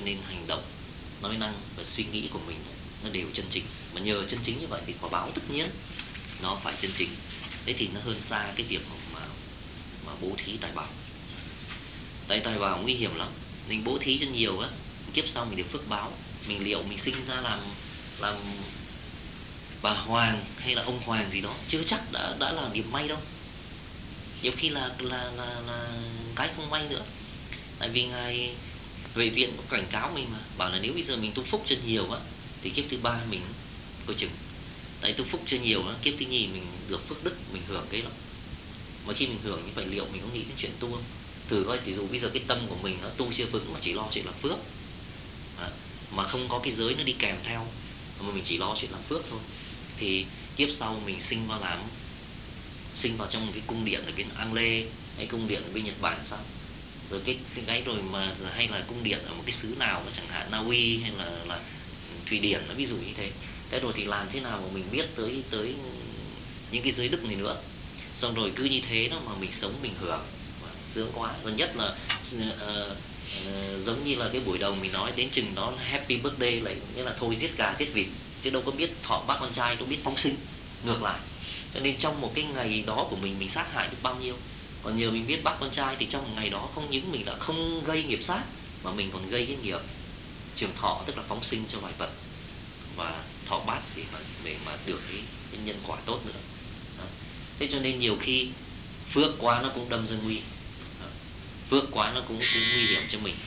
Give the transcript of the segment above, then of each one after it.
nên hành động, nói năng và suy nghĩ của mình nó đều chân chính. Mà nhờ chân chính như vậy thì quả báo tất nhiên nó phải chân chính. Thế thì nó hơn xa cái việc mà bố thí tài bảo. Tại tài bảo nguy hiểm lắm. Mình bố thí cho nhiều á, kiếp sau mình được phước báo. Mình liệu mình sinh ra làm bà Hoàng hay là ông Hoàng gì đó, chưa chắc đã là điểm may đâu. Nhiều khi là cái không may nữa. Tại vì Ngài Huệ Viện cũng cảnh cáo mình mà, bảo là nếu bây giờ mình tu phúc cho nhiều á thì kiếp thứ ba mình coi chừng. Tại tu phúc cho nhiều á, kiếp thứ nhì mình được phước đức, mình hưởng cái lắm. Mà khi mình hưởng như vậy liệu mình có nghĩ đến chuyện tu không? Thử coi, ví dụ bây giờ cái tâm của mình nó tu chưa vững mà chỉ lo chuyện làm phước mà không có cái giới nó đi kèm theo, mà mình chỉ lo chuyện làm phước thôi, thì kiếp sau mình sinh vào trong một cái cung điện ở bên Ang Lê hay cung điện ở bên Nhật Bản sao? Rồi cái rồi mà hay là cung điện ở một cái xứ nào đó, chẳng hạn Na Uy hay là Thụy Điển, nó ví dụ như thế. Thế rồi thì làm thế nào mà mình biết tới những cái giới đức này nữa. Xong rồi cứ như thế đó mà mình sống mình hưởng, sướng quá. Gần nhất là giống như là cái buổi đầu mình nói đến chừng đó là happy birthday, lại nghĩa là thôi giết gà giết vịt, chứ đâu có biết thọ bác con trai, đâu biết phóng sinh. Ngược lại, cho nên trong một cái ngày đó của mình sát hại được bao nhiêu. Còn nhờ mình biết bác con trai thì trong một ngày đó không những mình đã không gây nghiệp sát, mà mình còn gây cái nghiệp trường thọ, tức là phóng sinh cho loài vật, và thọ bát để mà được cái nhân quả tốt nữa. Đó. Thế cho nên nhiều khi phước quá nó cũng đâm ra nguy, phước quá nó cũng nguy hiểm cho mình.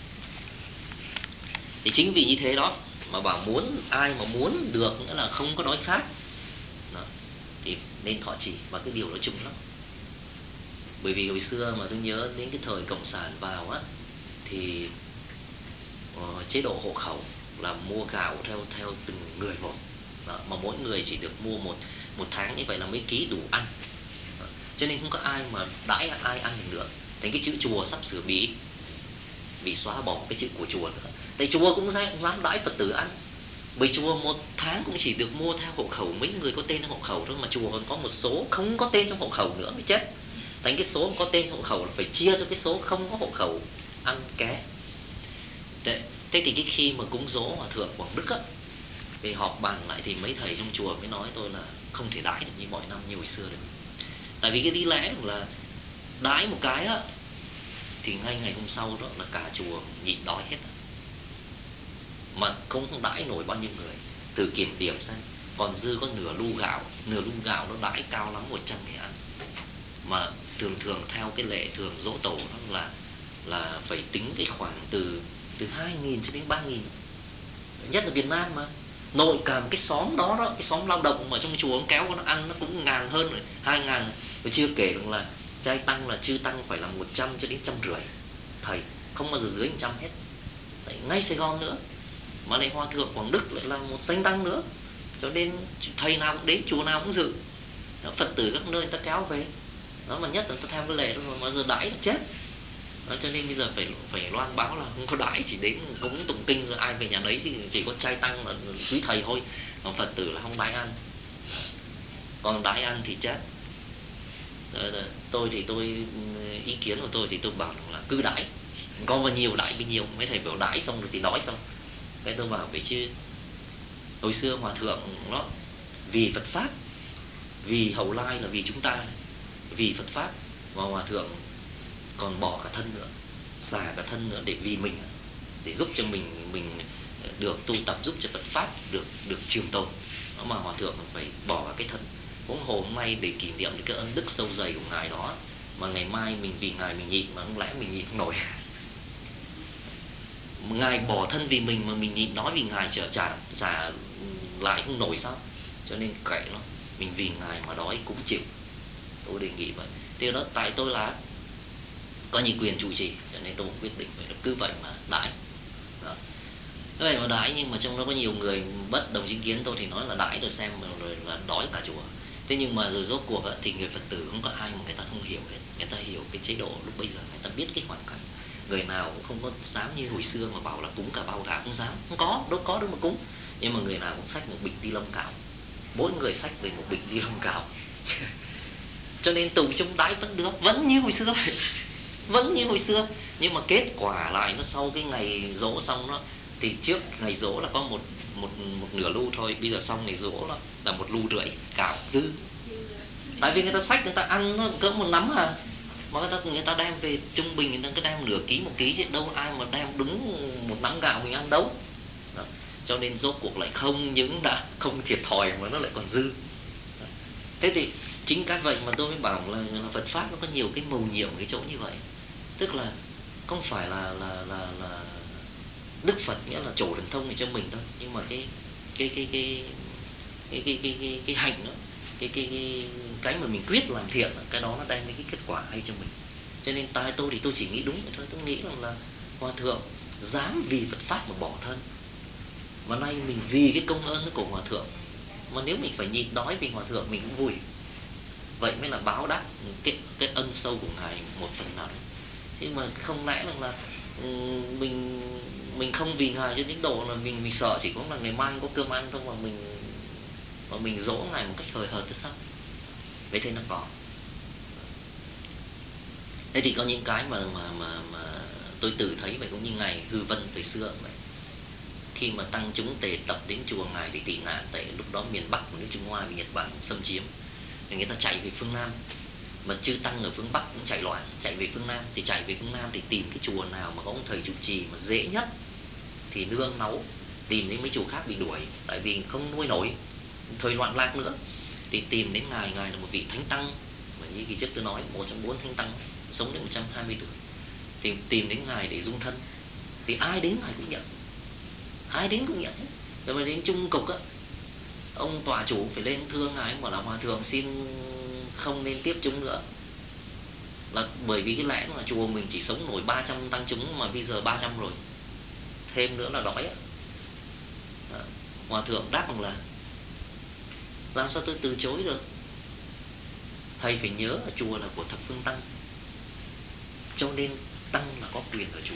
Thì chính vì như thế đó mà bảo ai mà muốn được nghĩa là không có đói khát đó, thì nên thọ trì, và cái điều đó chung lắm. Bởi vì hồi xưa mà tôi nhớ đến cái thời cộng sản vào á, thì chế độ hộ khẩu là mua gạo theo từng người một đó, mà mỗi người chỉ được mua một tháng, như vậy là mấy ký đủ ăn đó. Cho nên không có ai mà đãi ai ăn được nữa. Thành cái chữ chùa sắp sửa bị xóa bỏ cái chữ của chùa nữa. Tại chùa cũng dám đãi Phật tử ăn. Bởi chùa một tháng cũng chỉ được mua theo hộ khẩu mấy người có tên trong hộ khẩu thôi, mà chùa còn có một số không có tên trong hộ khẩu nữa mới chết. Thành cái số có tên hộ khẩu là phải chia cho cái số không có hộ khẩu ăn ké. Thế thì cái khi mà cúng dỗ Hòa Thượng Quảng Đức á, thì họp bàn lại thì mấy thầy trong chùa mới nói tôi là không thể đãi được như mọi năm như hồi xưa được. Tại vì cái lý lẽ là đãi một cái á thì ngay ngày hôm sau đó là cả chùa nhịn đói hết, mà không đãi nổi bao nhiêu người. Thử kiểm điểm xem, còn dư có nửa lu gạo nó đãi cao lắm 100 người ăn. Mà thường theo cái lệ thường dỗ tổ đó là phải tính cái khoản từ 2.000 cho đến 3.000. Nhất là Việt Nam mà nội cả một cái xóm đó, cái xóm lao động mà trong chùa ông kéo nó ăn nó cũng ngàn hơn rồi, 2.000. Rồi chưa kể được là trai tăng là chư tăng phải là 100 cho đến 150 thầy, không bao giờ dưới 100 hết. Đấy, ngay Sài Gòn nữa mà lại Hòa Thượng Quảng Đức lại là một danh tăng nữa, cho nên thầy nào cũng đến, chùa nào cũng dự. Đó, Phật tử các nơi người ta kéo về đó, mà nhất là người ta theo cái lệ đó, mà giờ đãi là chết đó. Cho nên bây giờ phải loan báo là không có đãi, chỉ đến cúng tụng kinh rồi ai về nhà đấy thì chỉ có trai tăng là quý thầy thôi, còn Phật tử là không đãi ăn. Còn đãi ăn thì chết. Tôi ý kiến của tôi thì tôi bảo là cứ đãi, có bao nhiêu đãi bấy nhiêu. Mấy thầy bảo đãi xong rồi thì đói xong. Cái tôi bảo vậy chứ hồi xưa Hòa Thượng nó vì Phật Pháp, vì hậu lai là vì chúng ta, vì Phật Pháp, và Hòa Thượng còn bỏ cả thân nữa, xả cả thân nữa để vì mình, để giúp cho mình được tu tập, giúp cho Phật Pháp được trường tồn. Đó mà Hòa Thượng phải bỏ cả cái thân. Huống hồ hôm nay để kỷ niệm cái ân đức sâu dày của ngài đó, mà ngày mai mình vì ngài mình nhịn, mà không lẽ mình nhịn không nổi. Ngài bỏ thân vì mình mà mình nhịn nói vì ngài trả lại không nổi sao? Cho nên kệ nó, mình vì ngài mà đói cũng chịu. Tôi đề nghị vậy. Thế đó, tại tôi là có như quyền chủ trì, cho nên tôi cũng quyết định phải cứ vậy mà đãi. Đó. Vậy mà đãi, nhưng mà trong đó có nhiều người bất đồng chính kiến tôi thì nói là đãi rồi xem rồi là đói cả chùa. Thế nhưng mà rồi rốt cuộc thì người Phật tử không có ai mà người ta không hiểu hết. Người ta hiểu cái chế độ lúc bây giờ, người ta biết cái hoàn cảnh. Người nào cũng không có dám như hồi xưa mà bảo là cúng cả bao gạo, không dám. Không có, đâu có đâu mà cúng. Nhưng mà người nào cũng xách một bịch ni lông gạo. Mỗi người xách về một bịch ni lông gạo. Cho nên tụng chung đãi vẫn được, vẫn như hồi xưa. vẫn như hồi xưa. Nhưng mà kết quả lại nó sau cái ngày giỗ xong đó, thì trước ngày giỗ là có một nửa lu thôi, bây giờ xong ngày giỗ là 1,5 lu cảo dư. Tại vì người ta xách người ta ăn nó cỡ 1 nắm à, mà người ta đem về trung bình người ta cứ đem nửa ký 1 ký chứ đâu ai mà đem đúng 1 nắm gạo mình ăn đâu. Đó. Cho nên rốt cuộc lại không những đã không thiệt thòi mà nó lại còn dư. Đó. Thế thì chính cái vậy mà tôi mới bảo là Phật pháp nó có nhiều cái mầu nhiệm cái chỗ như vậy. Tức là không phải là Đức Phật nghĩa là trổ thần thông này cho mình đâu, nhưng mà cái hành đó, cái mà mình quyết làm thiện, cái đó nó đem đến cái kết quả hay cho mình. Cho nên tôi thì tôi chỉ nghĩ đúng vậy thôi. Tôi nghĩ rằng là Hòa Thượng dám vì Phật pháp mà bỏ thân, mà nay mình vì cái công ơn của Hòa Thượng, mà nếu mình phải nhịn đói vì Hòa Thượng mình cũng vui. Vậy mới là báo đáp cái ân sâu của Ngài một phần nào đấy. Nhưng mà không lẽ là mình không vì Ngài cho đến độ là mình sợ chỉ có là ngày mai có cơm ăn thôi, mà mình dỗ Ngài một cách hời hợt thế sao? Vậy thế nó có. Thế thì có những cái mà tôi tự thấy vậy, cũng như Ngài Hư Vân thời xưa vậy. Khi mà tăng chúng tề tập đến chùa Ngài thì tị nạn, tại lúc đó miền Bắc của nước Trung Hoa bị Nhật Bản xâm chiếm, thì người ta chạy về phương Nam. Mà chư tăng ở phương Bắc cũng chạy loạn, chạy về phương Nam. Thì chạy về phương Nam thì tìm cái chùa nào mà có ông thầy trụ trì mà dễ nhất thì nương náu. Tìm đến mấy chùa khác bị đuổi, tại vì không nuôi nổi, thời loạn lạc nữa. Thì tìm đến Ngài là một vị thánh tăng, mà như kỳ trước tôi nói 1 trong 4 thánh tăng sống đến 120 tuổi. Thì tìm đến Ngài để dung thân. Thì ai đến Ngài cũng nhận, ai đến cũng nhận hết. Rồi mà đến Trung Cục á, ông tọa chủ phải lên thưa Ngài, bảo là Hòa Thượng xin không nên tiếp chúng nữa, là bởi vì cái lẽ là chùa mình chỉ sống nổi 300 tăng chúng, mà bây giờ 300 rồi, thêm nữa là đói á. Hòa Thượng đáp rằng là làm sao tôi từ chối được, thầy phải nhớ là chùa là của thập phương tăng, cho nên tăng là có quyền ở chùa,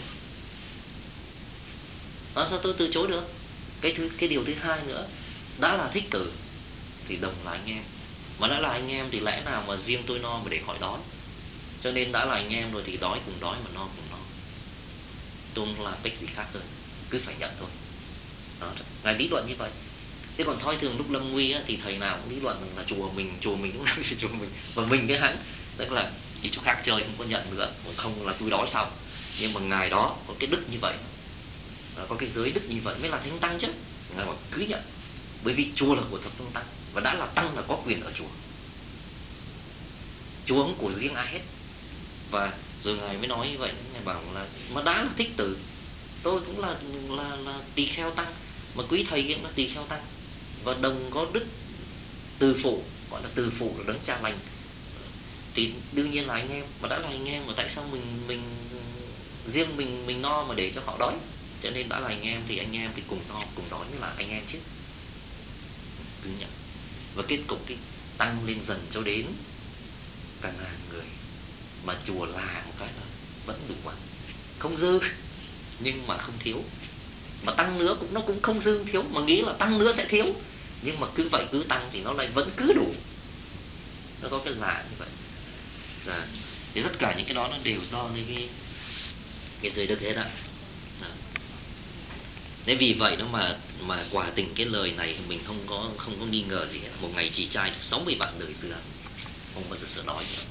làm sao tôi từ chối được. Cái điều thứ hai nữa, đã là thích tử thì đồng là anh em, mà đã là anh em thì lẽ nào mà riêng tôi no mà để khỏi đói. Cho nên đã là anh em rồi thì đói cùng đói, mà no cùng no, tôi không làm cách gì khác hơn, cứ phải nhận thôi. Đó, Ngài lý luận như vậy. Chứ còn thôi thường lúc lâm nguy á, thì thầy nào cũng lý luận rằng là chùa mình cũng là chùa mình, và mình cái hắn tức là đi chỗ khác chơi không có nhận nữa, không là tôi đói xong. Nhưng mà Ngài đó có cái đức như vậy, có cái giới đức như vậy mới là thánh tăng chứ. Ngài bảo cứ nhận, bởi vì chùa là của thập phương tăng, và đã là tăng là có quyền ở chùa, chùa không của riêng ai hết. Và rồi Ngài mới nói như vậy, Ngài bảo là mà đã là thích tử, tôi cũng là tỳ kheo tăng, mà quý thầy cũng là tỳ kheo tăng, và đồng có đức từ phụ, gọi là từ phụ là đấng cha lành, thì đương nhiên là anh em. Mà đã là anh em mà tại sao mình riêng mình no mà để cho họ đói? Cho nên đã là anh em thì cùng no cùng đói mới là anh em chứ. Cứ nhận. Và kết cục cái tăng lên dần cho đến cả ngàn người, mà chùa là một cái là vẫn đủ ăn, không dư nhưng mà không thiếu. Mà tăng nữa nó cũng không dư thiếu, mà nghĩ là tăng nữa sẽ thiếu, nhưng mà cứ vậy cứ tăng thì nó lại vẫn cứ đủ. Nó có cái lạ như vậy. Thì tất cả những cái đó nó đều do cái giới đức hết ạ. Nên vì vậy đó mà quả tình cái lời này thì mình không có nghi ngờ gì hết. Một ngày trì trai được 60 vạn đời xưa, không bao giờ sợ đói nữa.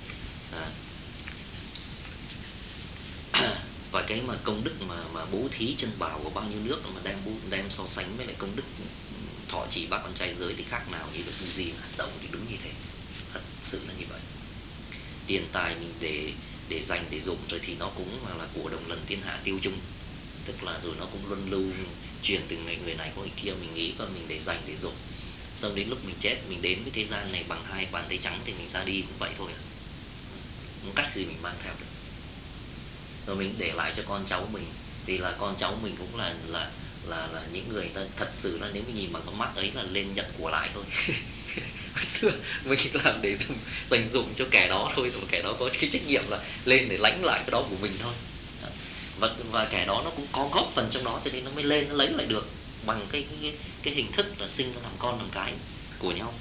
Và cái mà công đức mà bố thí chân bảo của bao nhiêu nước mà đem so sánh với lại công đức thọ trì bác con trai giới thì khác nào như được cái gì mà hành động thì đúng như thế, thật sự là như vậy. Tiền tài mình để dành để dụng rồi thì nó cũng là của đồng lần thiên hạ tiêu chung, tức là rồi nó cũng luân lưu truyền từ người này qua người kia. Mình nghĩ là mình để dành để dụng, xong đến lúc mình chết, mình đến với thế gian này bằng 2 bàn tay trắng thì mình ra đi cũng vậy thôi, không cách gì mình mang theo được. Rồi mình để lại cho con cháu mình, thì là con cháu mình cũng là những người ta thật sự là nếu mình nhìn bằng con mắt ấy là lên nhận của lại thôi. Hồi xưa mình làm để dành dụng cho kẻ đó thôi, và kẻ đó có cái trách nhiệm là lên để lãnh lại cái đó của mình thôi. Và kẻ đó nó cũng có góp phần trong đó, cho nên nó mới lên nó lấy lại được bằng cái hình thức là sinh ra làm con làm cái của nhau.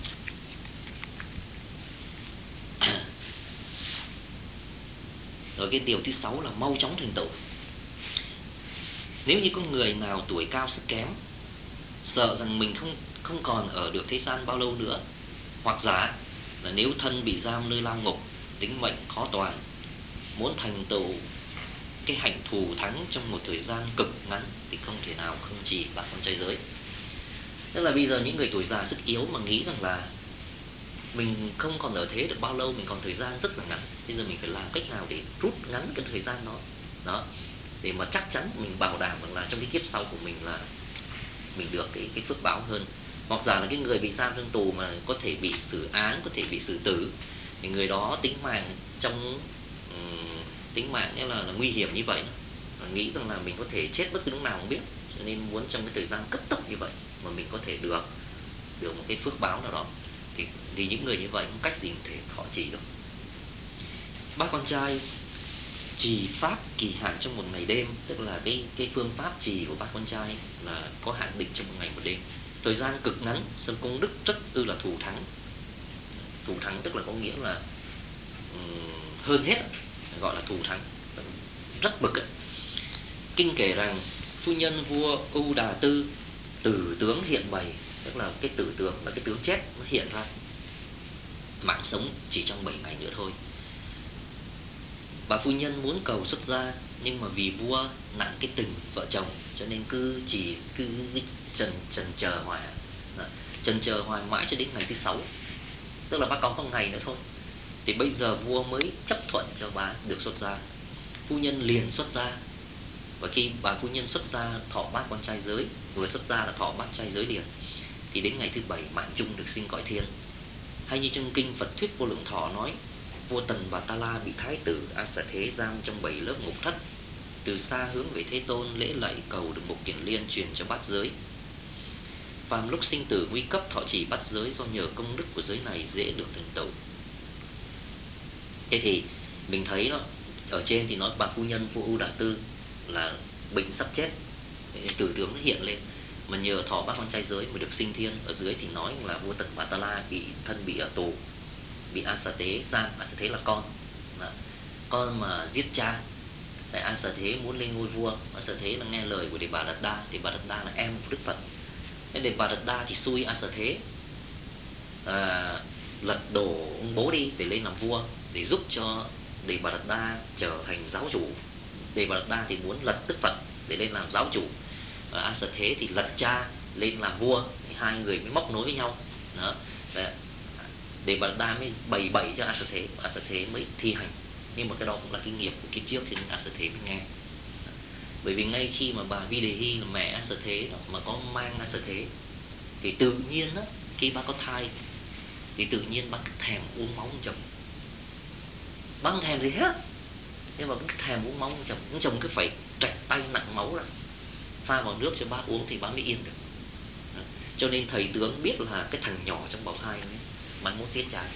Rồi cái điều thứ 6 là mau chóng thành tựu. Nếu như có người nào tuổi cao sức kém, sợ rằng mình không còn ở được thế gian bao lâu nữa, hoặc giả là nếu thân bị giam nơi lao ngục, tính mệnh khó toàn, muốn thành tựu cái hạnh thù thắng trong một thời gian cực ngắn thì không thể nào không trì bát quan trai giới. Tức là bây giờ những người tuổi già sức yếu mà nghĩ rằng là mình không còn ở thế được bao lâu, mình còn thời gian rất là ngắn, bây giờ mình phải làm cách nào để rút ngắn cái thời gian đó để mà chắc chắn mình bảo đảm rằng là trong cái kiếp sau của mình là mình được cái phước báo hơn. Hoặc giả là cái người bị giam trong tù mà có thể bị xử án, có thể bị xử tử, thì người đó tính mạng nghĩa là nguy hiểm như vậy, nghĩ rằng là mình có thể chết bất cứ lúc nào không biết, cho nên muốn trong cái thời gian cấp tốc như vậy mà mình có thể được một cái phước báo nào đó, thì những người như vậy không cách gì có thể thọ trì được. Bác con trai trì pháp kỳ hạn trong một ngày đêm, tức là cái phương pháp trì của bác con trai là có hạn định trong một ngày một đêm, thời gian cực ngắn, sân công đức rất là thù thắng. Thù thắng tức là có nghĩa là hơn hết, gọi là thù thắng, rất bực ấy. Kinh kể rằng phu nhân vua U Đà Tư tử tướng hiện bày, tức là cái tử tướng là cái tướng chết nó hiện ra, mạng sống chỉ trong 7 ngày nữa thôi. Bà phu nhân muốn cầu xuất gia, nhưng mà vì vua nặng cái tình vợ chồng cho nên cứ trần chờ hoài mãi cho đến ngày thứ 6, tức là bà còn có ngày nữa thôi, thì bây giờ vua mới chấp thuận cho bà được xuất gia. Phu nhân liền xuất gia, và khi bà phu nhân xuất gia thọ bát quan trai giới, vừa xuất gia là thọ bát trai giới liền, thì đến ngày thứ 7 mạng chung được sinh cõi thiên. Hay như trong kinh Phật Thuyết Vô Lượng Thọ nói, vua Tần Bà Ta La bị thái tử A Xà Thế giam trong 7 lớp ngục thất, từ xa hướng về Thế Tôn lễ lạy cầu được một kiền liên truyền cho bát giới. Phàm lúc sinh tử nguy cấp thọ trì bát giới, do nhờ công đức của giới này dễ được thành tựu. Thế thì mình thấy đó, ở trên thì nói bà phu nhân vua U Đà Tư là bệnh sắp chết, tử tướng nó hiện lên, mà nhờ thọ bát quan trai giới mới được sinh thiên. Ở dưới thì nói là vua Tần Bà Ta La bị ở tù, bị A Xà Thế giam. A Xà Thế là con mà giết cha. Tại A Xà Thế muốn lên ngôi vua, A Xà Thế là nghe lời của Đề Bà Đạt Đa. Đề Bà Đạt Đa là em của Đức Phật, nên Đề Bà Đạt Đa thì xui A Xà Thế lật đổ ông bố đi để lên làm vua, để giúp cho Đề Bà Đạt Đa trở thành giáo chủ. Đề Bà Đạt Đa thì muốn lật Đức Phật để lên làm giáo chủ, và A Xà Thế thì lật cha lên làm vua, thì hai người mới móc nối với nhau đó. Đề Bà Đạt Đa mới bày cho A Xà Thế, A Xà Thế mới thi hành. Nhưng mà cái đó cũng là cái nghiệp của kiếp trước, thì A Xà Thế mới nghe. Bởi vì ngay khi mà bà Vi Đề Hy là mẹ A Xà Thế đó, mà có mang A Xà Thế, thì tự nhiên đó, khi bà có thai thì tự nhiên bà thèm uống máu chồng. Bà không thèm gì hết, nhưng mà cứ thèm uống máu chồng. Ông chồng cứ phải trạch tay nặng máu ra, pha vào nước cho bác uống thì bác mới yên được. Cho nên thầy tướng biết là cái thằng nhỏ trong bào thai ấy, mà muốn giết cha.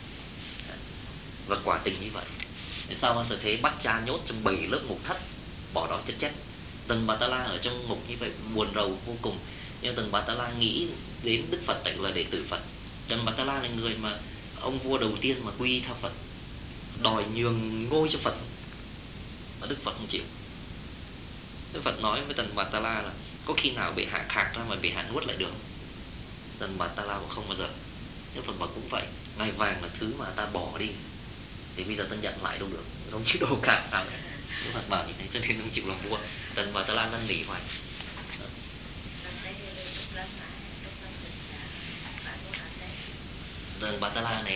Và quả tình như vậy. Sau A Xà Thế bắt cha nhốt trong 7 lớp ngục thất, bỏ đó chết. Tần Bà Ta La ở trong ngục như vậy buồn rầu vô cùng. Nhưng Tần Bà Ta La nghĩ đến Đức Phật, tại là đệ tử Phật. Tần Bà Ta La là người mà ông vua đầu tiên mà quy theo Phật, đòi nhường ngôi cho Phật, mà Đức Phật không chịu. Đức Phật nói với Tần Bà Ta La là có khi nào bị hạ khạc ra mà bị hạ nuốt lại được. Tần Bà Ta La cũng không bao giờ. Đức Phật bảo cũng vậy, ngai vàng là thứ mà ta bỏ đi, thì bây giờ ta nhận lại đâu được, giống như đồ cạn nào. Đức Phật bảo như thế, cho nên không chịu làm vua. Tần Bà Ta La năn nỉ hoài. Tần Bà Ta La này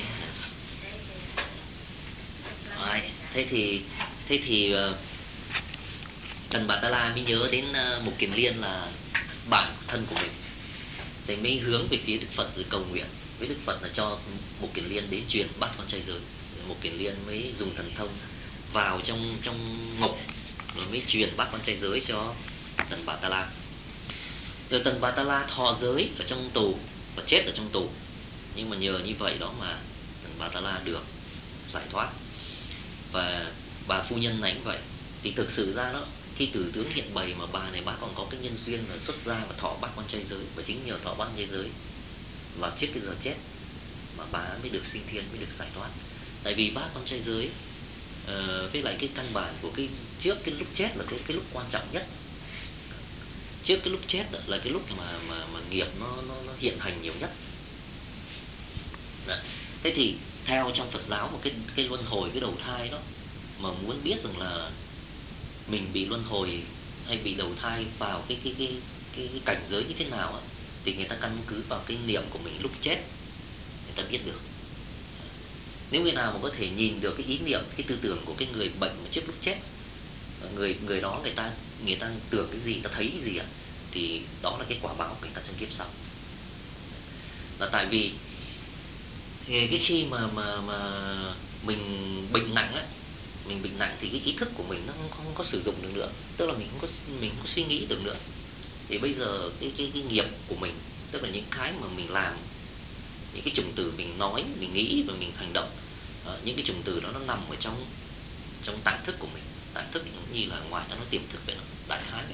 thế thì Tần Bà Ta La mới nhớ đến một kiền liên là bạn thân của mình, thì mới hướng về phía Đức Phật rồi cầu nguyện với Đức Phật là cho một kiền liên đến truyền bát quan trai giới. Một kiền liên mới dùng thần thông vào trong ngục rồi mới truyền bát quan trai giới cho Tần Bà Ta La. Rồi Tần Bà Ta La thọ giới ở trong tù và chết ở trong tù, nhưng mà nhờ như vậy đó mà Tần Bà Ta La được giải thoát. Và bà phu nhân này cũng vậy. Thì thực sự ra đó, khi tử tướng hiện bày mà bà này còn có cái nhân duyên là xuất gia và thọ bát quan trai giới, và chính nhờ thọ bát quan trai giới vào trước cái giờ chết mà bà mới được sinh thiên, mới được giải thoát. Tại vì bát quan trai giới Với lại cái căn bản của cái trước cái lúc chết là cái lúc quan trọng nhất. Trước cái lúc chết là cái lúc mà nghiệp nó hiện hành nhiều nhất. Đấy. Thế thì theo trong Phật giáo một cái luân hồi, cái đầu thai đó, mà muốn biết rằng là mình bị luân hồi hay bị đầu thai vào cái cảnh giới như thế nào á, thì người ta căn cứ vào cái niệm của mình lúc chết người ta biết được. Nếu người nào mà có thể nhìn được cái ý niệm, cái tư tưởng của cái người bệnh mà trước lúc chết, người đó người ta tưởng cái gì, người ta thấy cái gì thì đó là cái quả báo của người ta trong kiếp sau. Là tại vì cái khi mà mình bệnh nặng á, thì cái ý thức của mình nó không có sử dụng được nữa, tức là mình không có suy nghĩ được nữa. Thì bây giờ cái nghiệp của mình, tức là những cái mà mình làm, những cái chủng từ mình nói, mình nghĩ và mình hành động, những cái chủng từ đó nó nằm ở trong tạng thức của mình. Tạng thức như là ngoài ta nói tiềm thức vậy, nó đại khái vậy.